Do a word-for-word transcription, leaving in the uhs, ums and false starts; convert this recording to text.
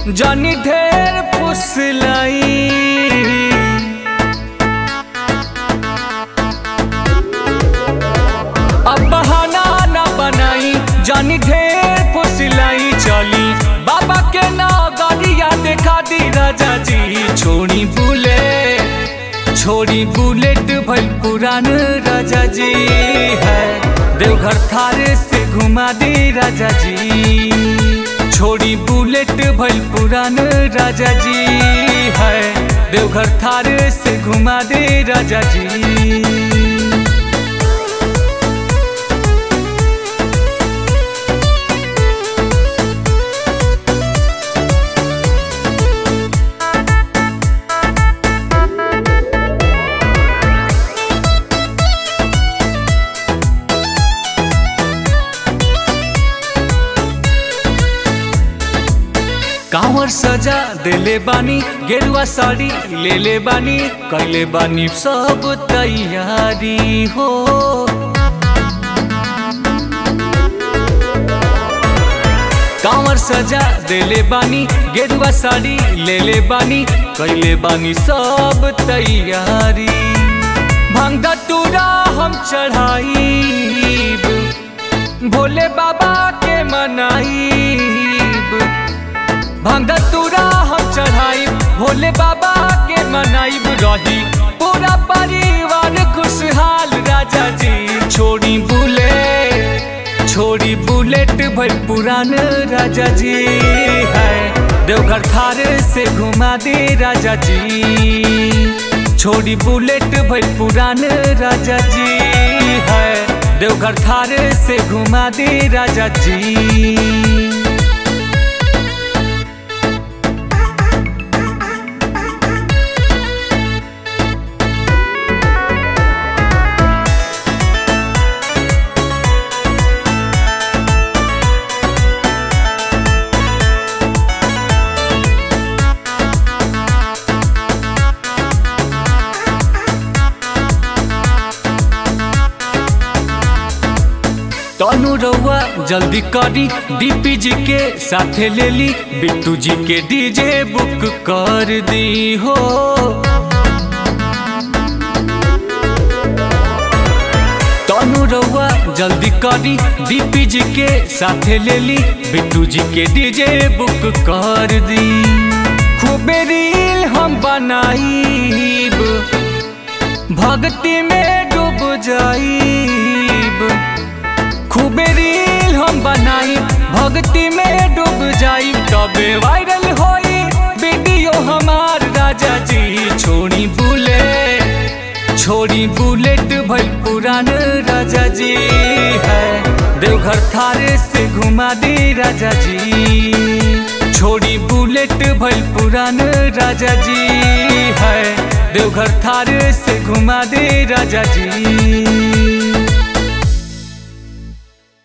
जानी ढेर फुसलाई। अब बहाना ना बनाई, जानी ढेर फुसलाई। चली बाबा के नगरिया देखा दी राजा जी। छोड़ी बुलेट छोड़ी बुलेट भइल पुरान राजा जी है। देवघर थारे से घुमा दे राजा जी। छोड़ी बुलेट भइल पुरान राजा जी है। देवघर थारे से घुमा दे राजा जी। कांवर सजा देले बानी, गेरुआ साड़ी ले ले बानी। कैले बानी सब तैयारी हो। कांवर सजा देले बानी, गेरुआ साड़ी ले ले बानी। कैले बानी सब तैयारी। भांग धतूरा हम चढ़ाईब, भोले बाबा के मनाईब। भांग धतूरा हम चढ़ाई, भोले बाबा के मनाईब। रही पूरा परिवार खुशहाल राजा जी। छोड़ी बुलेट छोड़ी बुलेट भइल पुरान राजा जी है। देवघर थारे से घुमा दे राजा जी। छोड़ी बुलेट भइल पुरान राजा जी है। देवघर थारे से घुमा दे राजा जी। तनु रउआ जल्दी करी, डीपी जी के साथे ले ली। बिट्टू जी के डीजे बुक कर दी हो। तनु रउआ जल्दी करी, डीपी जी के साथे ले ली। बिट्टू जी के डीजे बुक कर दी। खूबे रील हम बनाईब, भक्ति में डूब जाईब। खूबे रील हम बनाई, भक्ति में डूब जाई। तबे वायरल होई वीडियो हमार राजा जी। छोड़ी बुलेट छोड़ी बुलेट भइल पुरान राजा जी है। देवघर थारे से घुमा दे राजा जी। छोड़ी बुलेट भइल पुरान राजा जी है। देवघर थारे से घुमा दे राजा जी।